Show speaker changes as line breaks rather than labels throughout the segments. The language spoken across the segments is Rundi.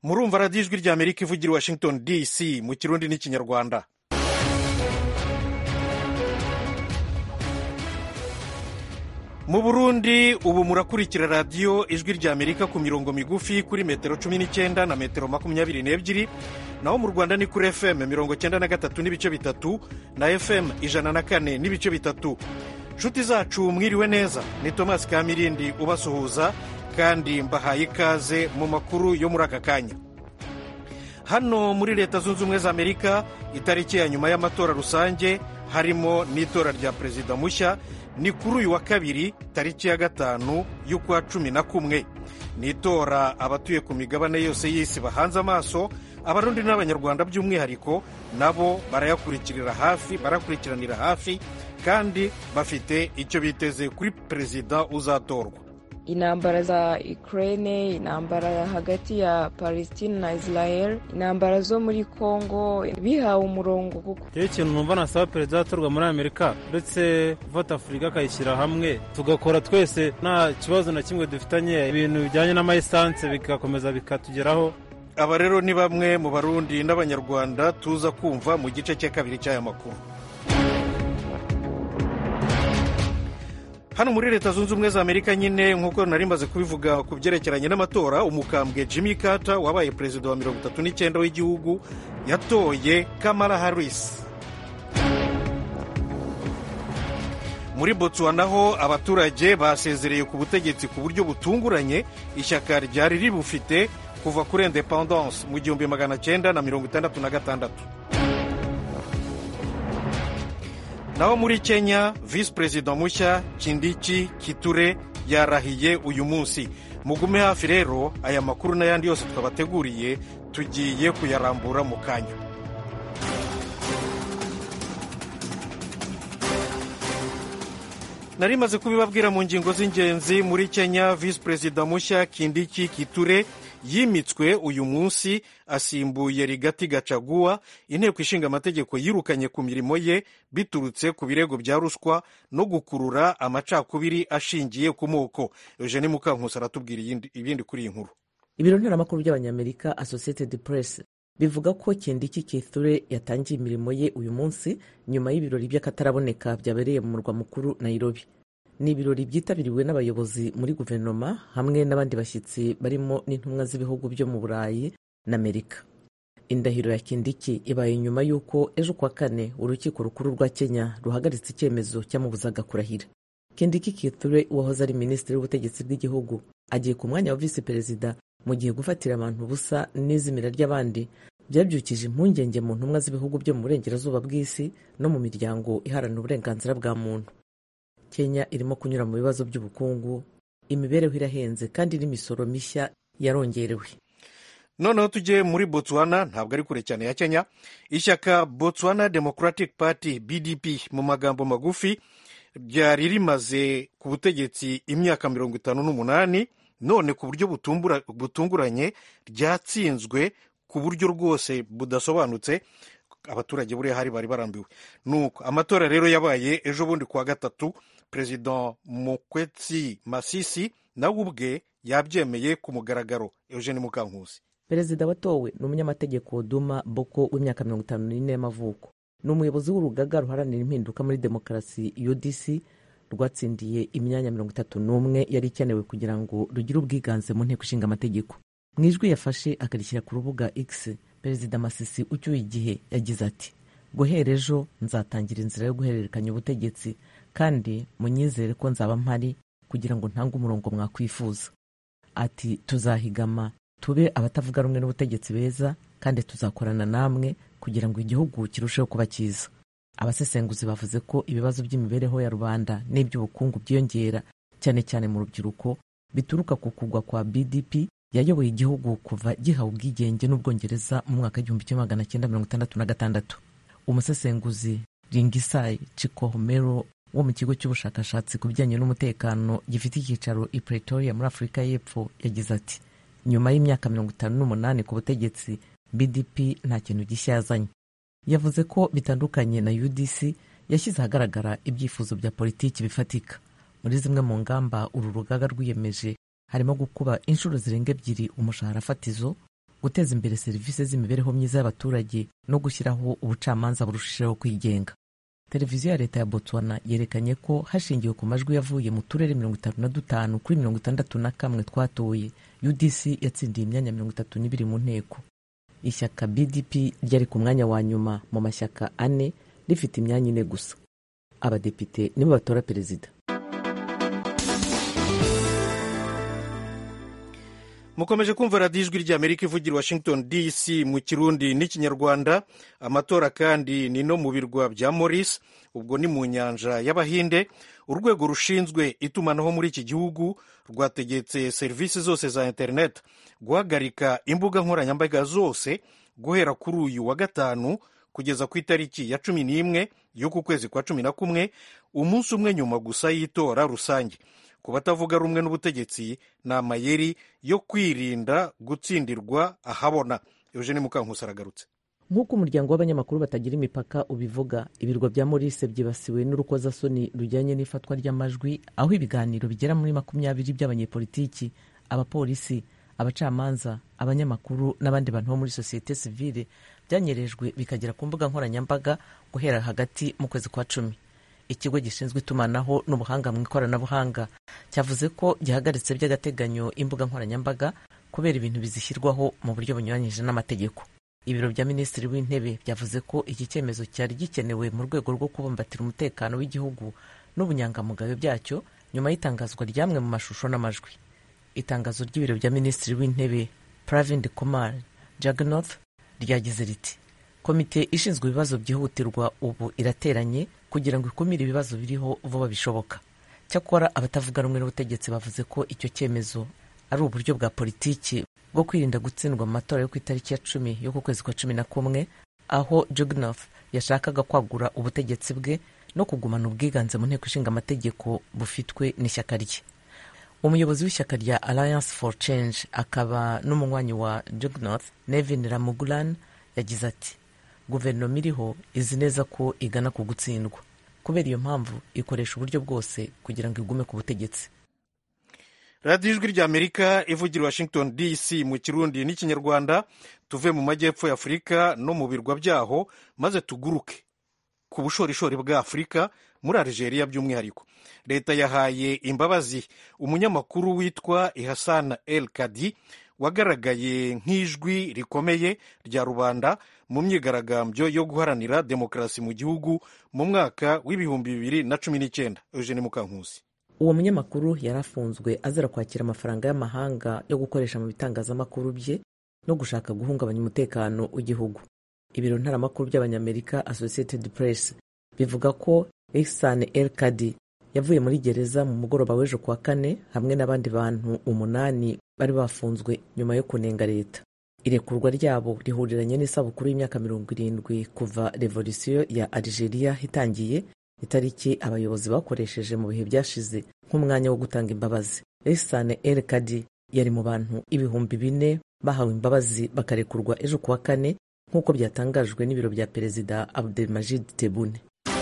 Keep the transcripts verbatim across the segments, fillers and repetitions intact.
murumva radiyo ijwi rya Amerika ivugira i Washington D C mu kirundi n'ikinyarwanda. Mu Burundi ubu murakurikira radiyo ijwi rya Amerika ku mirongo migufi kuri metero cumi n'icyenda na metero makumyabiri n'ebyiri, naho mu Rwanda ni kuri F M mirongo cyenda na gatatu n'ibice bitatu na F M ijana na kane n'ibice bitatu. Nshuti zacu mwiriwe neza, ni Thomas Kamirindi ubasuhuza kandi mbahaye ikaze mu makuru yo muri aka kanya. Hano muri Leta Zunze Ubumwe za Amerika itariki ya nyuma y'amatora rusange harimo n'itora rya perezida mushya ni kuri uyu wa kabiri tariki ya gatanu y'ukwa cumi na kumwe. Ni itora abatuye ku migabane yose y'isi bahanze amaso, abarundi n'abanyarwanda by'umwihariko nabo barayakurikirira hafi barakurikiranira hafi kandi bafite icyo biteze kuri perezida uzatorwa.
Intambara za Ukraine, intambara hagati ya Palestine na Israel, intambara zo muri Congo bihawe umurongo kuko
cyo kintu numva nasaba perezida atorwa muri Amerika uretse gufata Afurika akayishyira hamwe tugakora twese nta kibazo na kimwe dufitanye, ibintu bijyanye n'amayisanse bikakomeza bikatugeraho.
Aba rero ni bamwe mu Barundi n'Abanyarwanda tuza kumva mu gice cya kabiri cy'aya makuru. Hano muri Leta Zunze Ubumwe za Amerika nyine nk'uko nari maze kubivuga ku byerekeranye n'amatora, umukambwe Jimmy Carter wabaye perezida wa mirongo itatu n'icyenda w'igihugu yatoye Kamala Harris. Muri Botswana ho abaturage basezereye ku butegetsi ku buryo butunguranye ishyaka ryari ribufite kuva kuri independence mu gihumbi magana cyenda na mirongo itandatu na gatandatu. Naho muri Kenya Vice President mushya Kindiki Kithure yarahiye uyu munsi. Mugume hafi rero, aya makuru n'ayandi yose twabateguriye tugiye kuyarambura mu kanya. Nari maze kubibabwira mu ngingo z'ingenzi. Muri Kenya Vice President mushya Kindiki Kithure yimitswe uyu munsi asimbuye Rigathi Gachagua. Inteko ishinga amategeko yirukanye ku mirimo ye biturutse ku birego bya ruswa no gukurura amacakubiri ashingiye ku moko. Eugene Mukankusi aratubwira ibindi kuri iyi nkuru.
Ibiro ntaramakuru by'Abanyamerika Associated Press bivuga ko Kindiki Kithure yatangiye imirimo ye uyu munsi nyuma y'ibirori by'akataraboneka byabereye mu murwa mukuru Nairobi. Ni ibirori byitabiriwe n'abayobozi muri guverinoma hamwe n'abandi bashyitsi barimo n'intumwa z'ibihugu byo mu Burayi na Amerika. Indahiro ya Kindiki ibaye nyuma y'uko ejo kwa kane urukiko rukuru rwa Kenya ruhagaritse icyemezo cyamubuzaga kurahira. Kindiki Kithure wahoze ari minisitiri w'ubutegetsi bw'igihugu agiye ku mwanya wa visi perezida mu gihe gufatira abantu busa n'izimira ry'abandi byabyukije impungenge mu ntumwa z'ibihugu byo mu burengerazuba bw'isi no mu miryango iharanira uburenganzira bwa muntu. Kenya irimo kunyura mu bibazo by'ubukungu, imibereho irahenze kandi n'imisoro mishya yarongerewe.
Noneho tujye muri Botswana, ntabwo ari kure cyane ya Kenya. Ishyaka Botswana Democratic Party B D P mu magambo magufi ryari rimaze ku butegetsi imyaka mirongo itanu n'umunani, none ku buryo butunguranye ryatsinzwe ku buryo rwose budasobanutse. Abaturage buriya hari bari barambiwe. Nuko amatora rero yabaye ejo bundi kuwa gatatu. President Mokwetsi Masisi nawe ubwe yabyemeye ku mugaragaro. Eugene Mukankusi.
Perezida watowe ni umunyamategeko Duma Boko w'imyaka mirongo itanu n'ine y'amavuko. Ni umuyobozi w'urugaga ruharanira impinduka muri demokarasi U D C rwatsindiye imyanya mirongo itatu n'umwe yari ikenewe kugira ngo rugire ubwiganze mu nteko ishinga amategeko. Mu ijwi yafashe akarishyira ku rubuga X, Perezida Masisi ucyuye igihe yagize ati: guhera ejo nzatangira inzira yo guhererekanya ubutegetsi kandi munyizere ko nzaba mpari kugira ngo ntange umurongo mwakwifuza. Ati tuzahigama tube abatavuga rumwe n'ubutegetsi beza kandi tuzakorana namwe kugira ngo igihugu kirusheho kuba cyiza. Abasesenguzi bavuze ko ibibazo by'imibereho ya rubanda n'iby'ubukungu byiyongera cyane cyane mu rubyiruko bituruka ku kugwa kwa B D P yayoboye igihugu kuva gihawe ubwigenge n'Ubwongereza mu mwaka w'igihumbi kimwe magana cyenda mirongo itandatu na gatandatu. Umusesenguzi Ringisai Chikohomero wo mu kigo cy'ubushakashatsi ku bijyanye n'umutekano gifite icyicaro i Pretoria muri Afurika y'Epfo yagize ati: nyuma y'imyaka mirongo itanu n'umunani ku butegetsi B D P nta kintu gishya yazanye. Yavuze ko bitandukanye na U D C yashyize ahagaragara ibyifuzo bya politiki bifatika. Muri zimwe mu ngamba uru rugaga rwiyemeje harimo gukuba inshuro zirenga ebyiri umushahara fatizo, guteza imbere serivisi z'imibereho myiza y'abaturage no gushyiraho ubucamanza burushijeho kwigenga. Televiziyo ya leta ya Botswana yerekanye ko hashingiwe ku majwi yavuye mu turere mirongo itanu na dutanu kuri mirongo itandatu na kamwe twatoye, U D C yatsindiye imyanya mirongo itatu n'ibiri mu nteko. Ishyaka B D P ryari ku mwanya wa nyuma mu mashyaka ane rifite imyanya ine gusa. Abadepite nibo batora perezida.
Mukomeje kumva radiyo ijwi ry'Amerika ivugira Washington D C mu Kirundi n'Ikinyarwanda. Amatora kandi ni no mu birwa bya Maurice, ubwo ni mu nyanja y'Abahinde. Urwego rushinzwe itumanaho muri iki gihugu rwategetse serivisi zose za internet guhagarika imbuga nkoranyambaga zose guhera kuri uyu wa gatanu kugeza ku itariki ya cumi n'imwe y'uku kwezi kwa cumi na kumwe, umunsi umwe nyuma gusa y'itora rusange. Ku batavuga rumwe n'ubutegetsi ni amayeri yo kwirinda gutsindirwa ahabona. Eugene Mukankusi aragarutse.
Nk'uko umuryango w'abanyamakuru batagira imipaka ubivuga, ibirwa bya Maurice byibasiwe n'urukozasoni rujyanye n'ifatwa ry'amajwi, aho ibiganiro bigera muri makumyabiri by'abanyepolitiki, abapolisi, abacamanza, abanyamakuru n'abandi bantu bo muri sosiyete sivile byanyerejwe bikagera ku mbuga nkoranyambaga guhera hagati mu kwezi kwa cumi. Ikigo gishinzwe itumanaho n'ubuhanga mu ikoranabuhanga cyavuze ko gihagaritse by'agateganyo imbuga nkoranyambaga kubera ibintu bizishyirwaho mu buryo bunyuranyije n'amategeko. Ibiro bya Minisitiri w'Intebe byavuze ko iki cyemezo cyari gikenewe mu rwego rwo kubumbatira umutekano w'igihugu n'ubunyangamugayo byacyo nyuma y'itangazwa ry'amwe mu mashusho n'amajwi. Itangazo ry'ibiro bya Minisitiri w'Intebe Pravind Kumar Jagannath ryagize riti: komite ishinzwe ibibazo byihutirwa ubu irateranye kugira ngo ikumire ibibazo biriho vuba bishoboka. Cyakora abatavuga rumwe n'ubutegetsi bavuze ko icyo cyemezo ari uburyo bwa politiki bwo kwirinda gutsindwa mu matora yo ku itariki ya cumi yo ku kwezi kwa cumi na kumwe, aho Jagannath yashakaga kwagura ubutegetsi bwe no kugumana ubwiganze mu nteko ishinga amategeko bufitwe n'ishyaka rye. Umuyobozi w'ishyaka rya Alliance for Change akaba n'umunywanyi wa Jagannath, Nevin Ramugulan, yagize ati: guverinoma iriho izi neza ko igana ku gutsindwa, kubera iyo mpamvu ikoresha uburyo bwose kugira ngo igume ku butegetsi.
radiyo ijwi ry'Amerika ivugira Washington D C mu Kirundi n'Ikinyarwanda. Tuve mu majyepfo ya Afurika no mu birwa byaho maze tuguruke ku bushorishori bwa Afurika muri Algeria by'umwihariko. Leta yahaye imbabazi umunyamakuru witwa Ihassan El Kadi wagaragaye nk'ijwi rikomeye rya rubanda mu myigaragambyo yo guharanira demokarasi mu gihugu mu mwaka w'ibihumbi bibiri na cumi n'icyenda. Eugene Mukankusi.
Uwo munyamakuru yarafunzwe azira kwakira amafaranga y'amahanga yo gukoresha mu bitangazamakuru bye no gushaka guhungabanya umutekano w'igihugu. Ibiro ntaramakuru by'Abanyamerika Associated Press bivuga ko Ihassan El Kadi yavuye muri gereza mu mugoroba w'ejo kuwa kane hamwe n'abandi bantu umunani bari bafunzwe nyuma yo kunenga leta. Irekurwa ryabo rihuriranye n'isabukuru y'imyaka mirongo irindwi kuva revolisiyo ya Algeria itangiye, itariki abayobozi bakoresheje mu bihe byashize nk'umwanya wo gutanga imbabazi. Ihassan El Kadi yari mu bantu ibihumbi bine bahawe imbabazi bakarekurwa ejo kuwa kane nk'uko byatangajwe n'ibiro bya Perezida Abdelmajid Tebboune.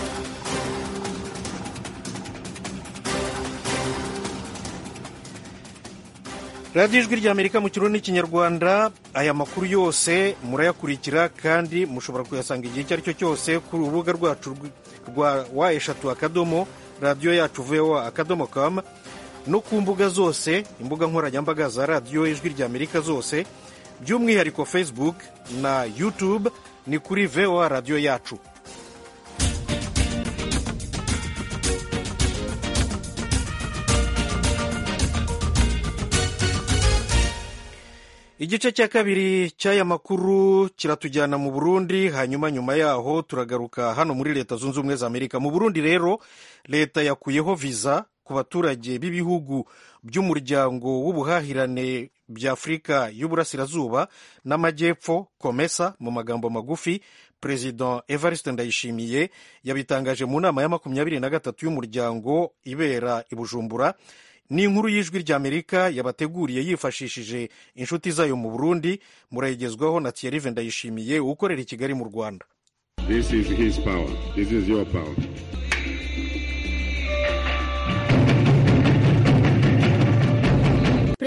radiyo ijwi ry'Amerika mu Kirundi n'Ikinyarwanda. Aya makuru yose murayakurikira kandi mushobora kuyasanga igihe icyo ari cyo cyose ku rubuga rwacu rwa wa eshatu akadomo radiyo yacu voa akadomo com no ku mbuga zose, imbuga nkoranyambaga za radiyo ijwi ry'Amerika zose, by'umwihariko Facebook na YouTube ni kuri voa radiyo yacu. Igice cya kabiri cy'aya makuru kiratujyana mu Burundi, hanyuma nyuma yaho turagaruka hano muri Leta Zunze Ubumwe za Amerika. Mu Burundi rero leta yakuyeho viza ku baturage b'ibihugu by'umuryango w'ubuhahirane bya Afurika y'Uburasirazuba n'Amajyepfo, COMESA mu magambo magufi. President Evariste Ndayishimiye yabitangaje mu nama ya makumyabiri na gatatu y'umuryango ibera i Bujumbura. Ni inkuru y'ijwi ry'Amerika yabateguriye yifashishije inshuti zayo mu Burundi. Murayigezwaho na Thierry Ndayishimiye ukorera i Kigali mu Rwanda.
This is his power. This is your power.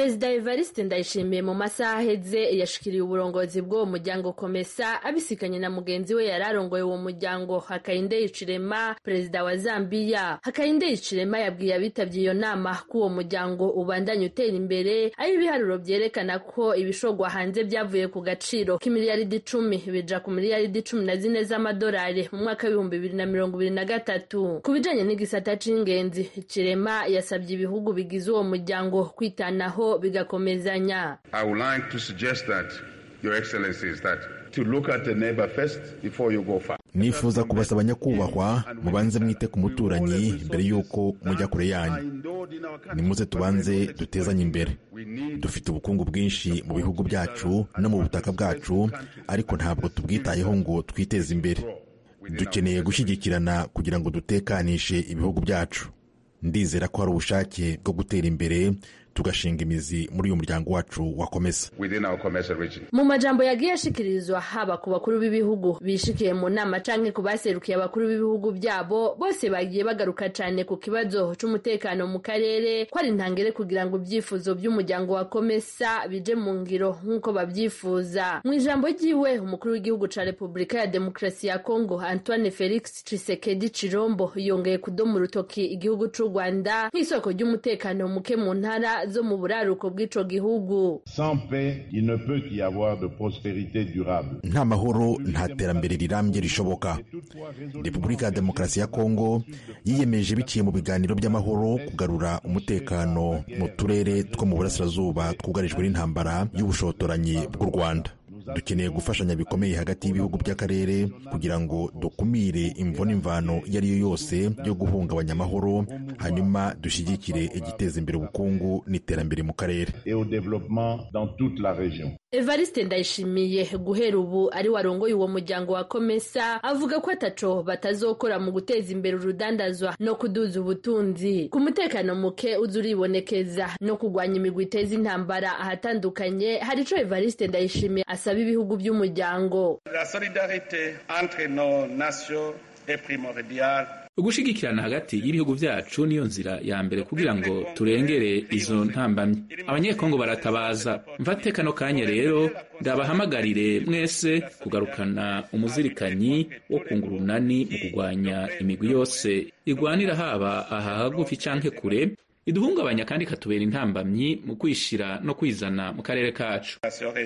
Perezida Evariste Ndayishimiye mu masaha aheze yashikiriye uburongozi bw'uwo muryango Komesa abisikanye na mugenzi we yararongoye uwo muryango Hakainde Hichilema, perezida wa Zambia. Hakainde Hichilema yabwiye abitabye iyo nama ko uwo muryango ubandanya utera imbere, aho ibiharuro vyerekana ko ibishogwa hanze byavuye ku gaciro k'imiliyaridi icumi bija ku miliyaridi cumi na zine z'amadolari mu mwaka w'ibihumbi bibiri na mirongo ibiri na gatatu. Ku bijanye n'igisata c'ingenzi, Hichilema yasabye ibihugu bigize uwo muryango kwitanaho bigakomezanya.
I would like to suggest that, Your Excellencies, that to look at the neighbor first before you go far.
Nifuza kubasaba nyakubahwa mubanze mwite ku muturanyi mbere yuko mujya kure yanyu. Nimuze tubanze dutezanye imbere. Dufite ubukungu bwinshi mu bihugu byacu no mu butaka bwacu, ariko ntabwo tubwitayeho ngo twiteze imbere. Dukeneye gushyigikirana kugira ngo dutekanishe ibihugu byacu. Ndizera ko hari ubushake bwo gutera imbere tugashinga imizi muri uyu muryango wacu wa Komesa.
Mu majambo yagiye ashikirizwa haba ku bakuru b'ibihugu bishikiye mu nama canke ku baserukiye abakuru b'ibihugu byabo, bose bagiye bagaruka cane ku kibazo c'umutekano mu karere, ko ari ntangere kugira ngo ibyifuzo by'umuryango wa Komesa bije mu ngiro nk'uko babyifuza. Mu ijambo ryiwe, umukuru w'igihugu ca Repubulika ya Demokarasi ya Kongo Antoine Felix Tshisekedi Chilombo yongeye kudoma urutoki igihugu c'u Rwanda nk'isoko ry'umutekano muke mu ntara zo mu buraruko bw'ico gihugu.
Sans paix, il ne peut y avoir de prospérité durable.
Nta mahoro nta terambere rirambye rishoboka. Repubulika ya Demokarasi ya Kongo yiyemeje biciye mu biganiro by'amahoro kugarura umutekano mu turere two mu burasirazuba twugarijwe n'intambara y'ubushotoranyi bw'u Rwanda. Dukeneye gufashanya bikomeye hagati y'ibihugu by'akarere kugira ngo dukumire imvo n'imvano iyo ari yo yose yo guhungabanya amahoro, hanyuma dushyigikire igiteza imbere ubukungu n'iterambere mu karere.
Evariste Ndayishimiye guhera ubu ari warongoye uwo muryango wa Komesa avuga ko ataco batazokora mu guteza imbere urudandazwa no kuduza ubutunzi, ku mutekano muke uzuribonekeza no kugwanya imigwi iteza intambara ahatandukanye. Hari ico Evariste Ndayishimiye asaba ibihugu by'umuryango.
La solidarité entre nos nations est primordiale.
Ugushigikirana hagati y'ibihugu byacu niyo nzira ya mbere kugira ngo turengere izo ntambamye. Abanyekongo baratabaza. Mfate kano kanya rero ndabahamagarire mwese kugarukana umuzirikanyi wo kungurunani mu kugwanya imigwi yose igwanira haba aha hagufi canke kure, iduhungabanya kandi katubera intambamyi mu kwishira no kwizana mu karere kacu.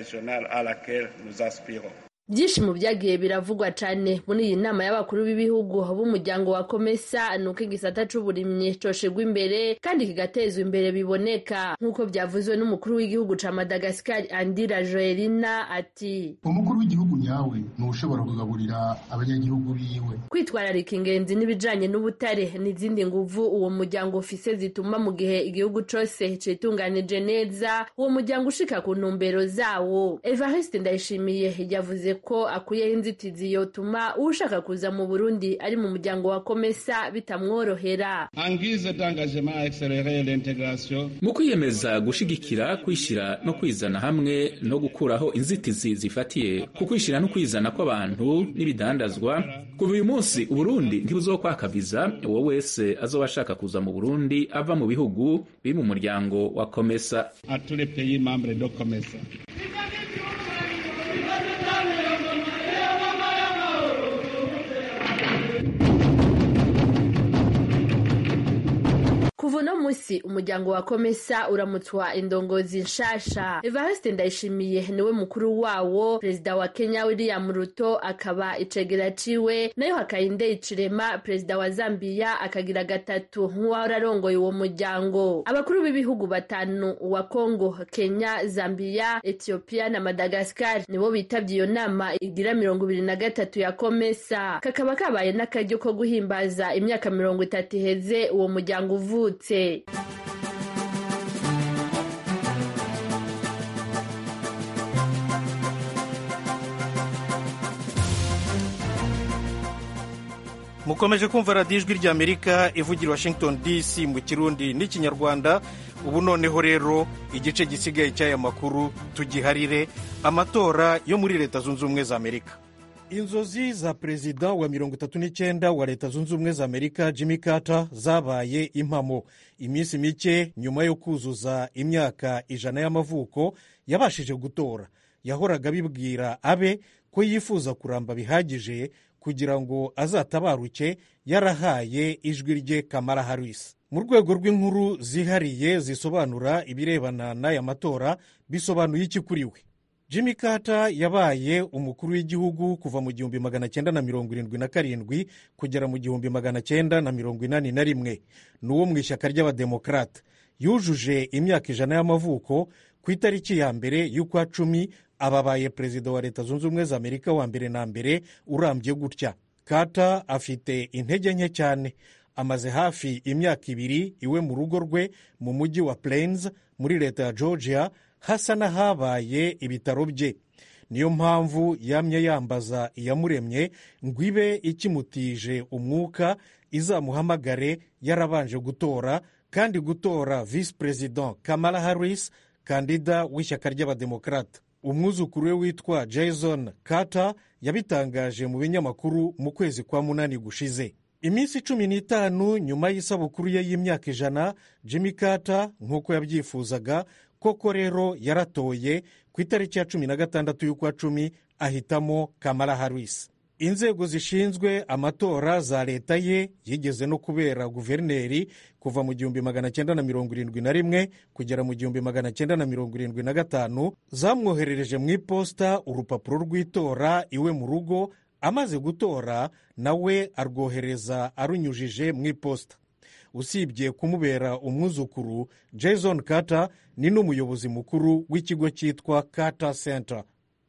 Byinshi mu byagiye biravugwa cane muri iyi nama y'abakuru b'ibihugu b'umuryango wa Komesa nuko igisata c'uburimyi coshegwa imbere kandi kigatezwa imbere biboneka, nk'uko byavuzwe n'umukuru w'igihugu ca Madagascar Andira Joelina ati
umukuru w'igihugu nyawe nushobora kugaburira abanyagihugu biwe.
Kwitwararika ingenzi n'ibijanye n'ubutare n'izindi nguvu uwo muryango ufise zituma mu gihe igihugu cose citunganije neza uwo muryango ushika ku ntumbero zawo. Evariste Ndayishimiye yavuze ko akuyeho inzitizi yotuma ushaka kuza mu Burundi ari mu muryango wa Komesa bitamworohera.
Mu kwiyemeza gushigikira kwishira no kwizana hamwe no gukuraho inzitizi zifatiye ku kwishira no kwizana kw'abantu n'ibidandazwa, kuva uyu munsi Uburundi ntibuzokwaka viza uwo wese azoba ashaka kuza mu Burundi ava mu bihugu biri mu muryango wa Komesa.
Kuva no musi umuryango wa Komesa uramutswa indongozi nshasha. Evariste Ndayishimiye niwe mukuru wawo, perezida wa Kenya William Ruto akaba icegera ciwe, nayo Hakainde Hichilema perezida wa Zambia akagira gatatu nk'uwahora arongoye uwo muryango. Abakuru b'ibihugu batanu wa Kongo, Kenya, Zambia, Ethiopia na Madagascar nibo bitavye iyo nama igira mirongo ibiri na gatatu ya Komesa. Kakaba kabaye n'akaryo ko guhimbaza imyaka mirongo itatu iheze uwo muryango uvutse.
Mukomeje kumva radiyo ijwi ry'Amerika ivugira Washington D C mu Kirundi n'Ikinyarwanda. Ubu noneho rero igice gisigaye cy'aya makuru tugiharire amatora yo muri Leta Zunze Ubumwe za Amerika. inzozi za perezida wa mirongo itatu n'icyenda wa leta zunze ubumwe za amerika Jimmy Carter zabaye impamo. Iminsi mike nyuma yo kuzuza imyaka ijana y'amavuko yabashije gutora. Yahoraga abibwira abe ko yifuza kuramba bihagije kugira ngo azatabaruke yarahaye ijwi rye Kamala Harris. Mu rwego rw'inkuru zihariye zisobanura ibirebana n'aya matora bisobanuye iki kuri we? Jimmy Carter yabaye umukuru w'igihugu kuva mu gihumbi magana cyenda na mirongo irindwi na karindwi kugera mu gihumbi magana cyenda na mirongo inani na rimwe. Ni uwo mu ishyaka ry'abademokarate. Yujuje imyaka ijana y'amavuko ku itariki ya mbere y'ukwa cumi ababaye perezida wa leta zunze ubumwe za amerika wa mbere na mbere urambye gutya. Carter afite intege nke cyane. Amaze hafi imyaka ibiri iwe mu rugo rwe mu mujyi wa Plains muri leta ya Georgia, hasa n'ahabaye ibitaro bye. Niyo mpamvu yamye yambaza iyamuremye ngo ibe ikimutije umwuka izamuhamagare yarabanje gutora, kandi gutora visi perezida Kamala Harris, kandida w'ishyaka ry'abademokarate. Umwuzukuru we witwa Jason Carter yabitangaje mu binyamakuru mu kwezi kwa munani gushize. Iminsi cumi n'itanu nyuma y'isabukuru ye y'imyaka ijana, Jimmy Carter nk'uko yabyifuzaga koko rero yaratoye ku itariki ya cumi na gatandatu y'ukwa cumi ahitamo Kamala Harris. Inzego zishinzwe amatora za leta ye yigeze no kubera guverineri kuva mu gihumbi magana cyenda na mirongo irindwi na rimwe kugera mu gihumbi magana cyenda na mirongo irindwi na gatanu, zamwoherereje mu iposita urupapuro rw'itora iwe mu rugo. Amaze gutora nawe arwohereza arunyujije mu iposita. Usibye kumubera umwuzukuru, Jason Carter ni n'umuyobozi mukuru w'ikigo cyitwa Carter Center.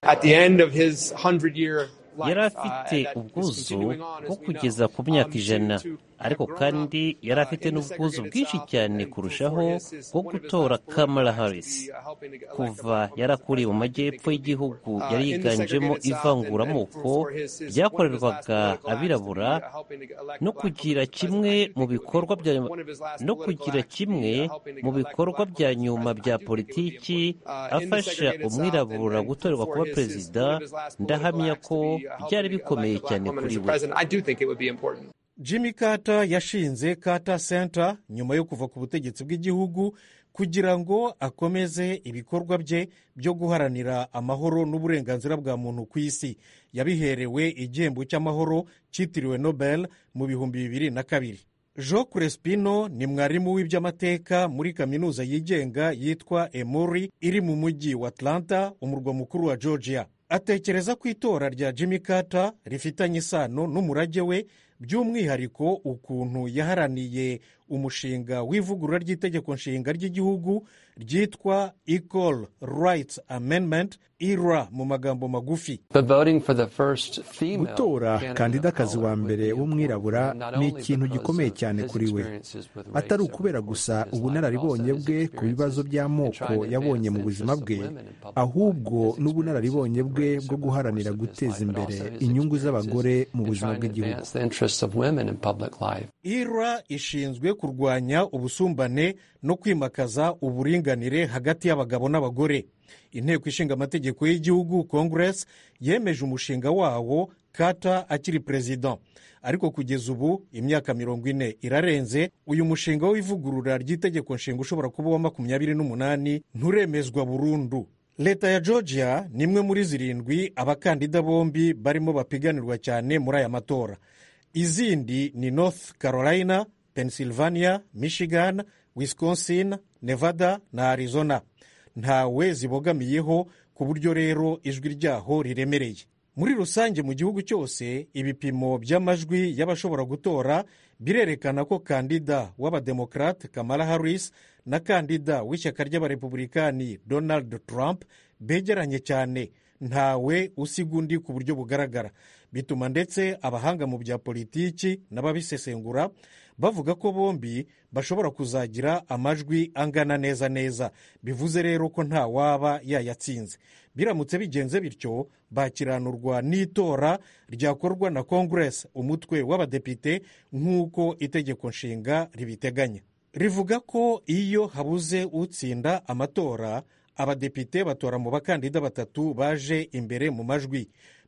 Yari afite ubwuzu bwo kugeza ku myaka ijana, ariko kandi yari afite n'ubwuzu bwinshi cyane kurushaho bwo gutora Kamala Harris. Kuva yarakuriye mu majyepfo y'igihugu yari yiganjemo ivanguramoko ryakorerwaga abirabura, no kugira kimwe mu bikorwa bya no kugira kimwe mu bikorwa bya nyuma bya politiki afasha umwirabura gutorerwa kuba perezida, ndahamya ko byari bikomeye cyane kuri we.
Jimmy Carter yashinze Carter Center nyuma yo kuva ku butegetsi bw'igihugu kugira ngo akomeze ibikorwa bye byo guharanira amahoro n'uburenganzira bwa muntu ku isi. Yabiherewe igihembo cy'amahoro cyitiriwe Nobel mu bihumbi bibiri na kabiri. Joe Crespino ni mwarimu w'iby'amateka muri kaminuza yigenga yitwa Emory iri mu mujyi wa Atlanta, umurwa mukuru wa Georgia. Atekereza ko itora rya Jimmy Carter rifitanye isano n'umurage we, by'umwihariko ukuntu yaharaniye umushinga w'ivugurura ry'itegeko nshinga ry'igihugu ryitwa Equal Rights Amendment, I R A mu magambo magufi.
Gutora kandidakazi wa mbere w'umwirabura ni ikintu gikomeye cyane kuri we, atari ukubera gusa ubunararibonye bwe ku bibazo by'amoko yabonye mu buzima bwe, ahubwo n'ubunararibonye bwe bwo guharanira guteza imbere inyungu z'abagore mu buzima bw'igihugu.
I R A ishinzwe kurwanya ubusumbane no kwimakaza uburinganire hagati y'abagabo n'abagore. Inteko ishinga amategeko y'igihugu Congress yemeje umushinga wawo Carter akiri perezida, ariko kugeza ubu imyaka mirongo ine irarenze, uyu mushinga w'ivugurura ry'itegeko nshinga ushobora kuba wa makumyabiri n'umunani nturemezwa burundu. Leta ya Georgia ni imwe muri zirindwi abakandida bombi barimo bapiganirwa cyane muri aya matora. Izindi ni North Carolina, Pennsylvania, Michigan, Wisconsin, Nevada na Arizona. Ntawe zibogamiyeho, ku buryo rero ijwi ryaho riremereye. Muri rusange mu gihugu cyose ibipimo by'amajwi y'abashobora gutora birerekana ko kandida w'abademokarate Kamala Harris na kandida w'ishyaka ry'abarepublikani Donald Trump begeranye cyane, ntawe usiga undi ku buryo bugaragara. Bituma ndetse abahanga mu bya politiki n'ababisesengura bavuga ko bombi bashobora kuzagira amajwi angana neza neza. Bivuze rero ko nta waba yayatsinze. Biramutse bigenze bityo, bakiranurwa n'itora ryakorwa na Congress, umutwe w'abadepite, nk'uko itegeko nshinga ribiteganya. Rivuga ko iyo habuze utsinda amatora, abadepite batora mu bakandida batatu baje imbere mu majwi.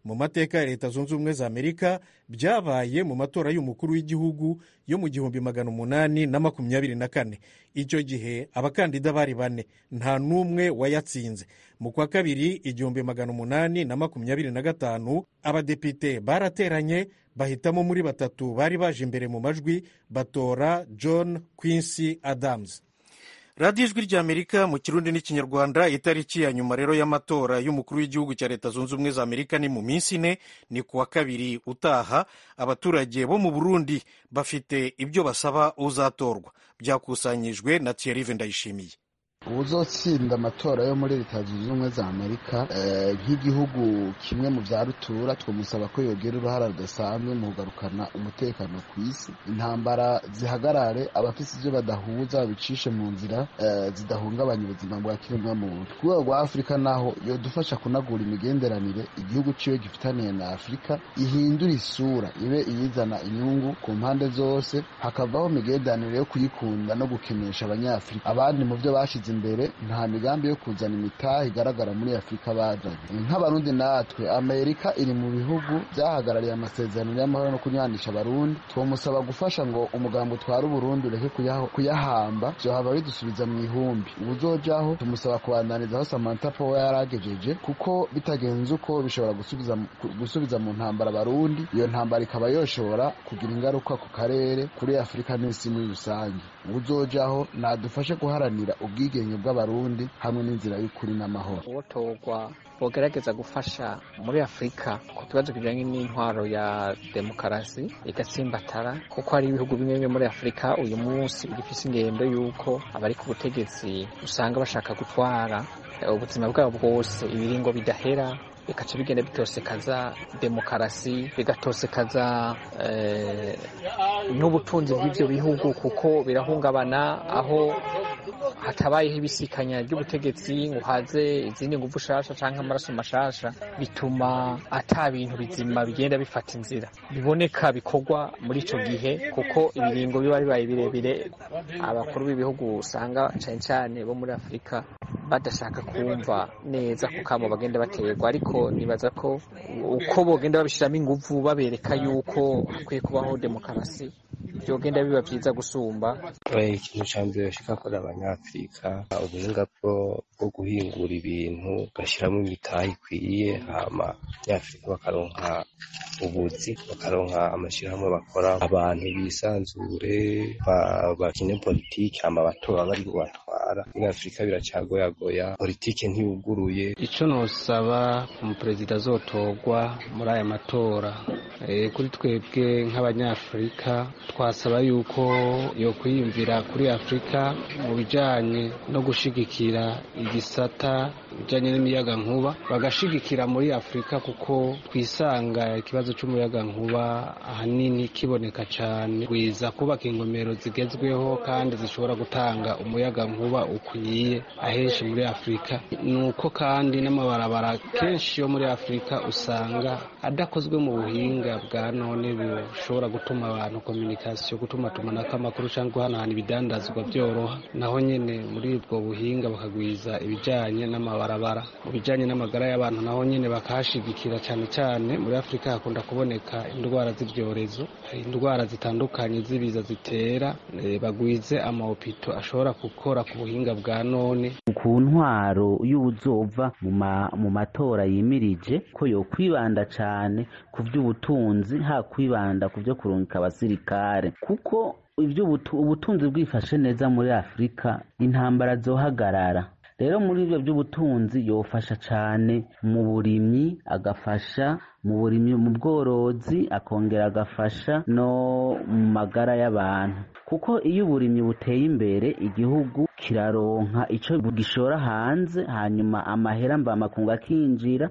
mu mateka ya leta zunze ubumwe za amerika byabaye mu matora y'umukuru w'igihugu yo mu gihumbi magana umunani na makumyabiri na kane. icyo gihe abakandida bari bane, nta n'umwe wayatsinze. mu kwa kabiri igihumbi magana umunani na makumyabiri na gatanu abadepite barateranye bahitamo muri batatu bari baje imbere mu majwi batora John Quincy Adams. radiyo ijwi ry'amerika mu kirundi n'ikinyarwanda. itariki ya nyuma rero y'amatora y'umukuru w'igihugu cya leta zunze ubumwe za amerika ni mu minsi ine, ni ku wa kabiri utaha. abaturage bo mu burundi bafite ibyo basaba uzatorwa. byakusanyijwe na Thierry Ndayishimiye.
ubuzotsinda amatora yo muri leta zunze ubumwe za amerika nk'igihugu kimwe mu bya rutura twamusaba ko yogera uruhara rudasanzwe mu kugarukana umutekano ku isi, intambara zihagarare, abafite ibyo badahuza babicishe mu nzira zidahungabanya ubuzima bwa kiremwamuntu. ku rwego rwa afurika naho yodufasha kunagura imigenderanire igihugu ciwe gifitaniye na afurika, ihindura isura ibe iyizana inyungu ku mpande zose, hakavaho imigenderanire yo kuyikunda no gukenesha abanyafurika. abandi mu byo bashize imbere nta migambi yo kuzana imitahe igaragara muri afurika bajanye. nk'abarundi natwe amerika iri mu bihugu byahagarariye amasezerano y'amahoro no kunywanisha abarundi, twomusaba gufasha ngo umugambi utwara uburundi ureke kuyahamba, vyohava bidusubiza mu ihumbi. ubuzojaho tumusaba kubandaniza aho Samantha Power yaragejeje, kuko bitagenze uko bishobora gusubiza gusubiza mu ntambara abarundi. iyo ntambara ikaba yoshobora kugira ingaruka ku karere, kuri afurika n'isi muri rusange. ubuzojaho nadufashe guharanira ubwige bw'abarundi hamwe n'inzira y'ukuri n'amahoro.
uwotorwa bogerageza gufasha muri afurika ku kibazo kijanye n'intwaro ya demokarasi igatsimbatara, kuko hari ibihugu bimwe bimwe muri afurika uyu munsi bigifise ingendo y'uko abari ku butegetsi usanga bashaka gutwara ubuzima bwabo bwose ibiringo bidahera, bikaca bigenda bitosekaza demokarasi, bigatosekaza eh, n'ubutunzi bw'ivyo bihugu, kuko birahungabana aho hatabayeho ibisikanya ry'ubutegetsi ngo haze izindi nguvu shasha canke amaraso mashasha, bituma ata bintu bizima bigenda bifata inzira biboneka bikorwa muri ico gihe, kuko ibiringo biba bibaye birebire. abakuru b'ibihugu usanga cane cane bo muri afurika badashaka kumva neza kukamo bagenda baterwa, ariko nibaza ko uko bogenda babishiramo inguvu babereka yuko hakwiye kubaho demokarasi byogenda biba byiza gusumba.
ikintu ca mbere bashika kuri abanyafurika ubuhinga bwo guhingura ibintu gashyiramo imitahe ikwiye, hama abanyafurika bakaronka ubuzi, bakaronka amashyirahamwe bakora, abantu bisanzure bakine politiki, hama abatora bari kubatwara. muri afurika biracagoyagoya, politiki ntiyuguruye.
ico nosaba umuperezida azotorwa muri aya matora, e, kuri twebwe nk'abanyafurika twasaba yuko yo kwiyumvira kuri afurika mu bijanye no gushigikira igisata bijanye n'imiyaga nkuba, bagashigikira muri afurika, kuko twisanga ikibazo c'umuyaga nkuba ahanini kiboneka cane, gwiza kubaka ingomero zigezweho kandi zishobora gutanga umuyaga nkuba ukwiye ahenshi muri afurika. nuko kandi n'amabarabara kenshi yo muri afurika usanga adakozwe mu buhinga bwa none bushobora gutuma abantu communication, gutuma tumanako amakuru cyangwa guhanahana ibidandazwa byoroha. naho nyene muri ubwo buhinga bakagwiza ibijanye n'amabarabara. mu bijanye n'amagara y'abantu naho nyene bakahashigikira cyane cyane. muri afurika hakunda kuboneka indwara z'ibyorezo, indwara zitandukanye z'ibiza zitera, e, bagwize amahopito ashobora gukora ku buhinga bwa none.
ku ntwaro y'uzova mu matora yimirije ko yo kwibanda cyane ku by'ubutunzi, ha kwibanda ku byo kurungika abasirikare, kuko ibyo ubutunzi bwifashe neza muri afurika intambara zohagarara. rero muri ibyo by'ubutunzi yofasha cyane mu burimyi, agafasha mu burimyi, mu bworozi, akongera agafasha no mu magara y'abantu, kuko iyo uburimyi buteye imbere igihugu kiraronka ico gishora hanze, hanyuma amahera mba makungu akinjira.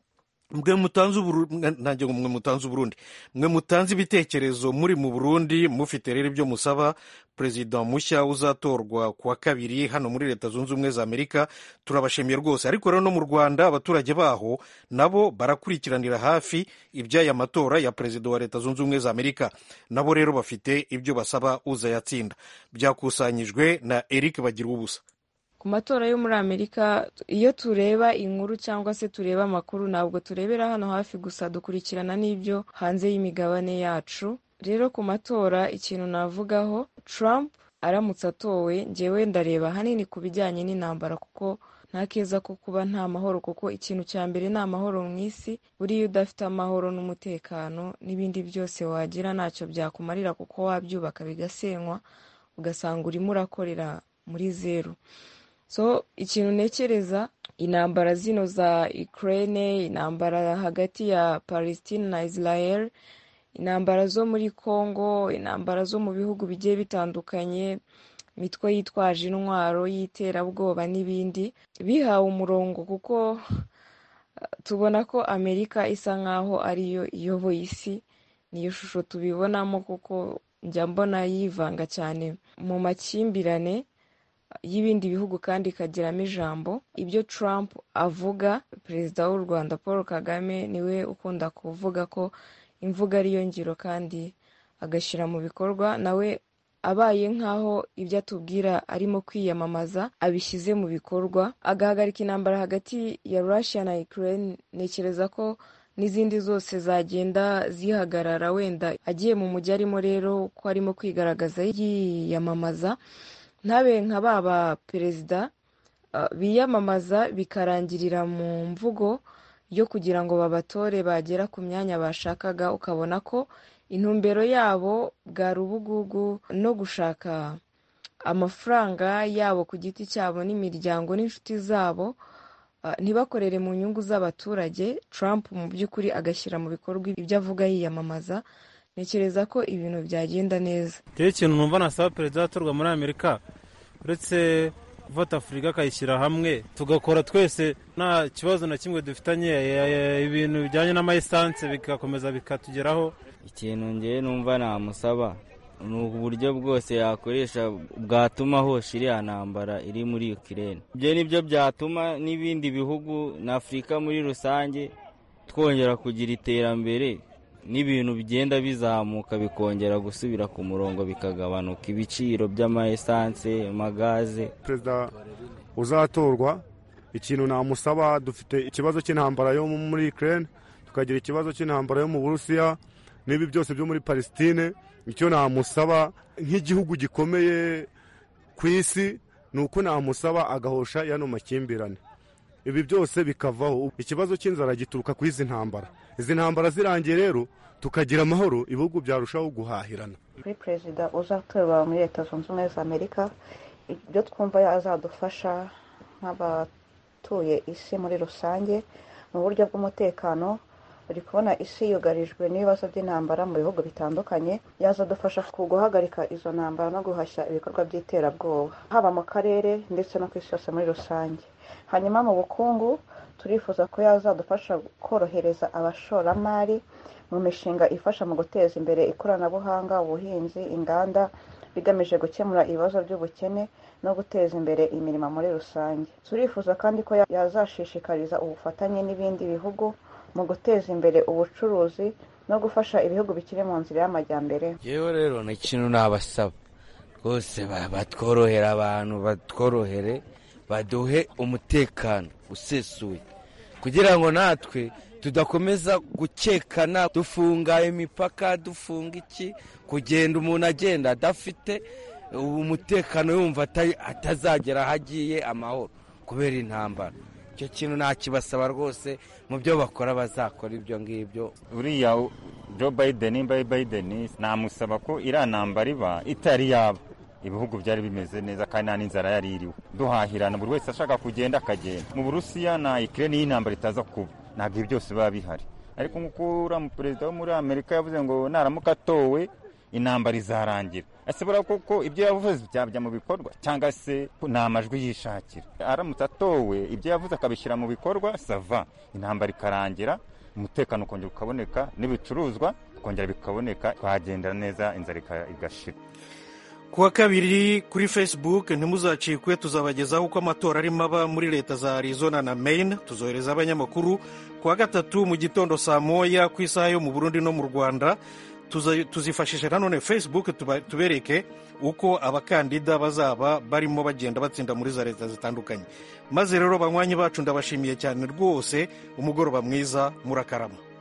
mwe mutanze nanjye mwe mutanze Burundi, mwe mutanze ibitekerezo muri mu Burundi, mufite rero ibyo musaba perezida mushya uzatorwa kuwa kabiri hano muri leta zunze ubumwe za Amerika. turabashimiye rwose. ariko rero no mu Rwanda abaturage baho nabo barakurikiranira hafi iby'aya matora ya perezida wa leta zunze ubumwe za Amerika, nabo rero bafite ibyo basaba uzayatsinda. byakusanyijwe na Eric Bagira ubusa.
ku matora yo muri Amerika iyo tureba inkuru cyangwa se tureba amakuru ntabwo turebera hano hafi gusa, dukurikirana n'ibyo hanze y'imigabane yacu. Rero ku matora ikintu navugaho, Trump aramutse atowe, njyewe ndareba hanini ku bijyanye n'intambara, kuko nta keza ko kuba nta mahoro, kuko ikintu cya mbere ni amahoro mu isi. Buriya udafite amahoro n'umutekano n'ibindi byose wagira ntacyo byakumarira, kuko wabyubaka bigasenywa ugasanga urimo urakorera muri zeru. So ikintu ntekereza, intambara zino za Ukraine, intambara hagati ya Palestine na Israel, intambara zo muri Congo, intambara zo mu bihugu bigiye bitandukanye, imitwe yitwaje intwaro y'iterabwoba n'ibindi, bihawe umurongo, kuko tubona ko Amerika isa nkaho ariyo iyoboye isi. Niyo shusho tubibonamo, kuko njya mbona yivanga cyane mu makimbirane y'ibindi bihugu kandi ikagiramo ijambo. Ibyo Trump avuga, perezida w'u Rwanda Paul Kagame niwe ukunda kuvuga ko imvuga ariyo ngiro, kandi agashyira mu bikorwa. Nawe abaye nkaho ibyo atubwira arimo kwiyamamaza abishyize mu bikorwa, agahagarika intambara hagati ya Russia na Ukraine, ntekereza ko n'izindi zose zagenda zihagarara. Wenda agiye mu mujyi arimo rero ko arimo kwigaragaza yiyamamaza, ntabe nka baba perezida uh, biyamamaza bikarangirira mu mvugo yo kugira ngo babatore bagera ku myanya bashakaga, ukabona ko intumbero yabo bwari ubugugu no gushaka amafaranga yabo ku giti cyabo n'imiryango n'inshuti zabo, uh, ntibakorere mu nyungu z'abaturage. Trump mu by'ukuri agashyira mu bikorwa ibyo avuga yiyamamaza, ntekereza ko ibintu byagenda neza.
Cyo ikintu numva nasaba perezida atorwa muri Amerika, uretse gufata Afurika akayishyira hamwe tugakora twese nta kibazo na kimwe dufitanye, ibintu bijyanye n'amayisanse bigakomeza bikatugeraho.
Ikintu ngewe numva namusaba ni uburyo bwose yakoresha bwatuma hosha iriya ntambara iri muri Ukraine. Ibyo nibyo byatuma n'ibindi bihugu na Afurika muri rusange twongera kugira iterambere, n'ibintu bigenda bizamuka bikongera gusubira ku murongo, bikagabanuka ibiciro by'amaesanse, amagaze.
Perezida uzatorwa, ikintu namusaba, dufite ikibazo cy'intambara yo muri Ukraine, tukagira ikibazo cy'intambara yo mu Burusiya, n'ibi byose byo muri Palestine. Icyo namusaba nk'igihugu gikomeye ku isi ni uko namusaba agahosha yano makimbirane, ibi byose bikavaho. Ikibazo cy'inzara gituruka ku izi ntambara. Izi ntambara zirangiye rero tukagira amahoro, ibihugu byarushaho guhahirana.
Kuri perezida uzatorwa muri Leta Zunze Ubumwe za Amerika, ibyo twumva yazadufasha nk'abatuye isi muri rusange mu buryo bw'umutekano. Uri kubona isi yugarijwe n'ibibazo by'intambara mu bihugu bitandukanye, yazadufasha guhagarika izo ntambara no guhashya ibikorwa by'iterabwoba, haba mu karere ndetse no ku isi yose muri rusange. Hanyuma mu bukungu, turifuza ko yazadufasha korohereza abashoramari mu mishinga ifasha mu guteza imbere ikoranabuhanga, ubuhinzi, inganda, bigamije gukemura ibibazo by'ubukene no guteza imbere imirimo muri rusange. Turifuza kandi ko yazashishikariza ubufatanye n'ibindi bihugu mu guteza imbere ubucuruzi no gufasha ibihugu bikiri mu nzira y'amajyambere.
Yewe rero ni ikintu nabasaba rwose, batworohera abantu, batworohere, baduhe umutekano usesuye, kugira ngo natwe tudakomeza gukekana, dufunga imipaka, dufunga iki, kugenda umuntu agenda adafite umutekano, yumva atazagera aho agiye amahoro kubera intambara. Icyo kintu nakibasaba rwose, mu byo bakora bazakora ibyo ngibyo.
Uriya Joe Biden Biden namusaba ko iriya ntambara iba itari yaba, ibihugu byari bimeze neza kandi nta n'inzara yari iriho, duhahirana, buri wese ashaka kugenda akagenda. Mu Burusiya na Ukraine y'intambara itaza kuba, ntabwo ibi byose biba bihari. Ariko nk'uko uriya perezida wo muri Amerika yavuze ngo naramuka atowe intambara izarangira, asibura koko ibyo yavuze byajya mu bikorwa cyangwa se ni amajwi yishakira? Aramutse atowe ibyo yavuze akabishyira mu bikorwa, sava, intambara ikarangira, umutekano ukongera ukaboneka, n'ibicuruzwa ukongera bikaboneka, twagendera neza, inzara igashira.
Kuwa kabiri kuri Facebook ntimuzacikwe, tuzabagezaho uko amatora arimo aba muri leta za Arizona na Maine. Tuzohereza abanyamakuru kuwa gatatu mu gitondo saa moya ku isaha yo mu Burundi no mu Rwanda. tuzifashisha nanone Facebook tubereke uko abakandida bazaba barimo bagenda batsinda muri za leta zitandukanye. Maze rero banywanyi bacu ndabashimiye cyane rwose, umugoroba mwiza, murakarama.